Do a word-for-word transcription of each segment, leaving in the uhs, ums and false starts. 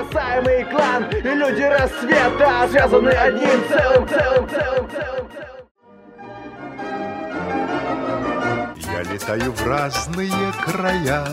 неприкасаемый клан, и люди рассвета связаны одним целым, целым, целым, целым, целым. Я летаю в разные края.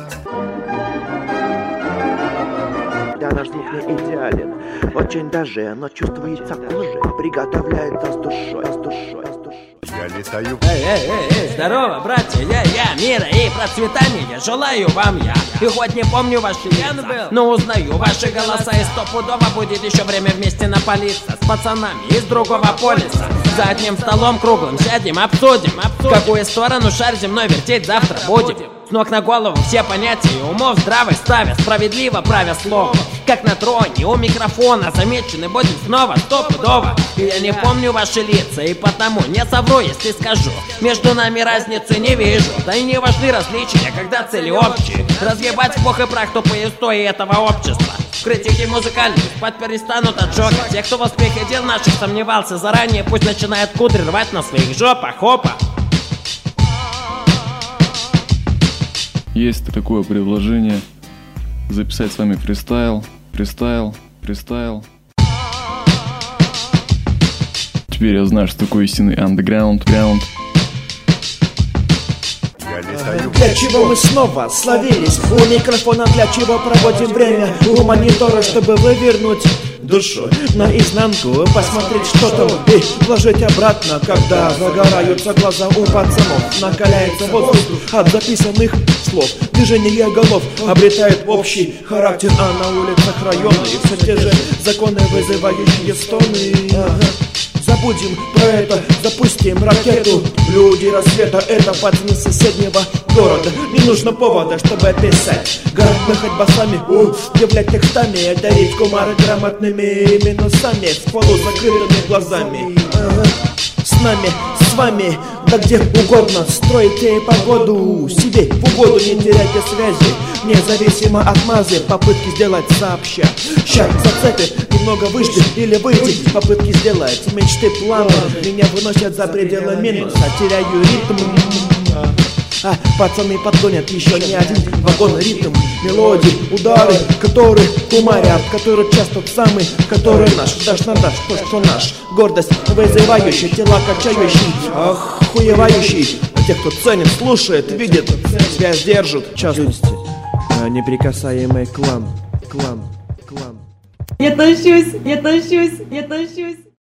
Да, наш звук не идеален, очень даже, но чувствуется кожей, приготовляется с душой, с душой, с душой. Я летаю. Эй, эй, эй, эй, здорово, братья, я, я, мира и процветания желаю вам я. И хоть не помню ваши лица, но узнаю ваши голоса, и стопудово будет еще время вместе напалиться с пацанами из другого полиса. За одним столом круглым сядем, обсудим, обсудим, какую сторону шар земной вертеть завтра будем. С ног на голову все понятия умов здравых ставя, справедливо правя слово. Как на троне у микрофона замечены будем снова стопудово. И я не помню ваши лица, и потому не совру, если скажу, между нами разницы не вижу. Да и не важны различия, когда цели общие. Разъебать в пух и прах тупые устои этого общества. Критики музыкальных под перестанут отжогать. Те, кто в успехе дел наших сомневался заранее, пусть начинает кудри рвать на своих жопах. Хопа! Есть такое предложение записать с вами фристайл, фристайл, фристайл. Теперь я знаю, что такое истинный андеграунд, граунд. Для чего мы снова словились у микрофона, для чего проводим время у монитора, чтобы вывернуть душу наизнанку, посмотреть, что там, и вложить обратно, когда загораются глаза у пацанов, накаляется воздух от записанных слов, движение голов обретает общий характер, а на улицах района и все те же законы, вызывающие стоны. Ага. Забудем про это, запустим ракету. Люди рассвета, это пацаны соседнего города. Не нужно повода, чтобы писать грамотными басами, удивлять текстами, дарить кумары грамотными минусами, с полузакрытыми глазами. Ага. С нами, с вами, да где угодно, стройте погоду себе в угоду, не теряйте связи, независимо от мазы, попытки сделать сообща. Ща зацепит, немного выжди или выйди, попытки сделать мечты, планы меня выносят за пределы минуса, теряю ритм. А пацаны подгонят еще не один вагон, ритм, мелодии, удары, которые кумарят, который час тот самый, который наш, дашь на дашь, то, что наш. Гордость вызывающая, тела качающий, охуевающий. А те, кто ценит, слушает, видит, связь держит, в частности, неприкасаемый клан, клан, клан. Я тащусь, я тащусь, я тащусь.